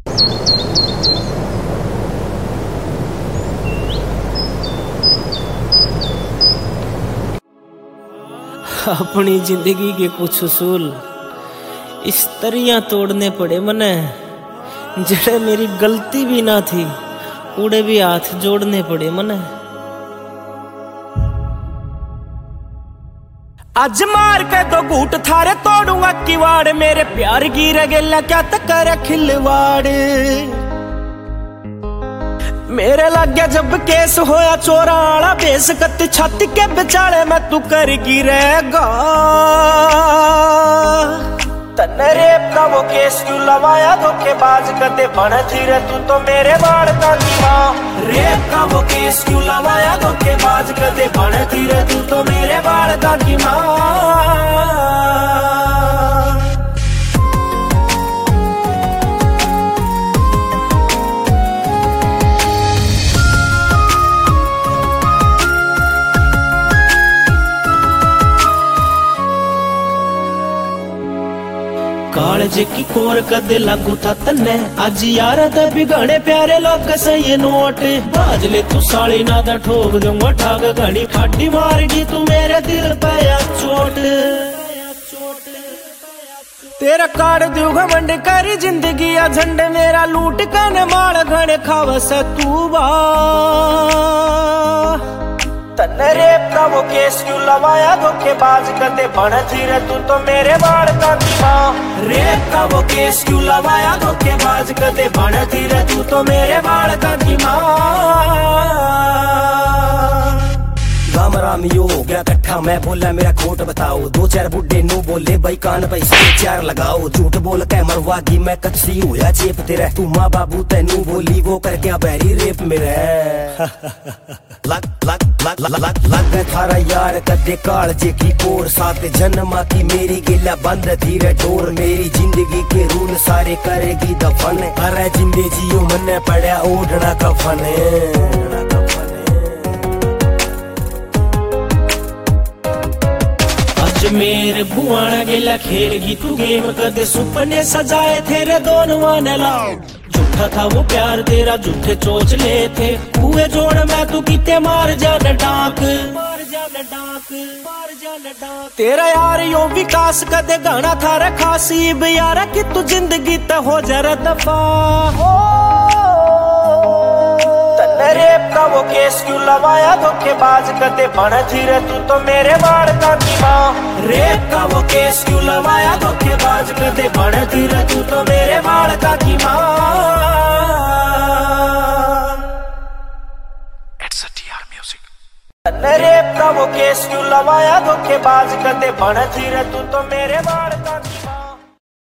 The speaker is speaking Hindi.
अपनी जिंदगी के कुछ उसूल इस तरिया तोड़ने पड़े मने, जड़े मेरी गलती भी ना थी उड़े भी हाथ जोड़ने पड़े मने। आज मार के दो घूट थारे तोड़ूंगा किवाड़, मेरे प्यार की रगेला क्या तक करे खिलवाड़। मेरे लग गया जब केस होया चोरा आला बेस, कत्ती छाती के बेचारे मैं तू कर गिरेगा। तन्ने रेप का वो केस क्यों लवाया धोखेबाज, कदे बन थी रे तू तो मेरे बाड़ का की माँ। रेप का वो केस क्यों लवाया धोखेबाज, कदे बन थी रे तू तो मेरे बाड़ का की माँ। कालज की कोर कदे लागू था तन्ने, आज यार दा बिगाड़े प्यारे लोग सही नोट। बाज ले तू साली ना दा ठोक दूंगा ठाग, घड़ी फाटी मारगी तू मेरे दिल पे या चोट। तेरा काट दू घमंड करी जिंदगी या झंड, मेरा लूट कन माल घने खावस तू बा। तन्ने रेप का वो केस क्यों लवाया धोखेबाज, कदे बन थी रे तू तो मेरे बाड़ का की माँ। रेप का वो केस क्यों लवाया धोखेबाज, कदे बन थी रे तू तो मेरे बाड़ का की माँ। गामराम यो हो गया कट्ठा, मैं बोला मेरा खोट बताओ। दो चार बुड्ढे नो बोले भाई कान पे चार लगाओ। झूठ बोल के मरवागी मैं कच्ची होया चेप तेरा, तू माँ बाबू तेनू बोली वो कर क्या बैरी रेप मेरे। लग लग लग लग लग लग थारा यार कदे कालजे की कोर, साथ जन्मा की मेरी गिला बंद धीरे डोर। मेरी जिंदगी के रूल सारे करेगी दफन, अरे जिंदे जियो मन्ने पड़ा ओढ़ना कफन। मेरे बुआना गेला खेलगी तू गेम, कदे सुपने सजाए तेरे दोनों ने लाओ। झूठा था वो प्यार तेरा, झूठे चोच ले थे हुए जोड़, मैं तू किते मार जाने डाक। तेरा यार यो विकास कदे गाना था रे खासी, यारा कि तू जिंदगी त हो जरा दफा। रेप का वो केस क्यों लवाया धोखेबाज, कदे बन थी रे तू तो मेरे बाड़ का की माँ। रेप का वो केस क्यों लवाया धोखेबाज, कदे बन थी रे तू तो मेरे बाड़ का की माँ। रेप का वो केस क्यों लवाया धोखेबाज, कदे बन थी रे तू तो मेरे बाड़ का की माँ।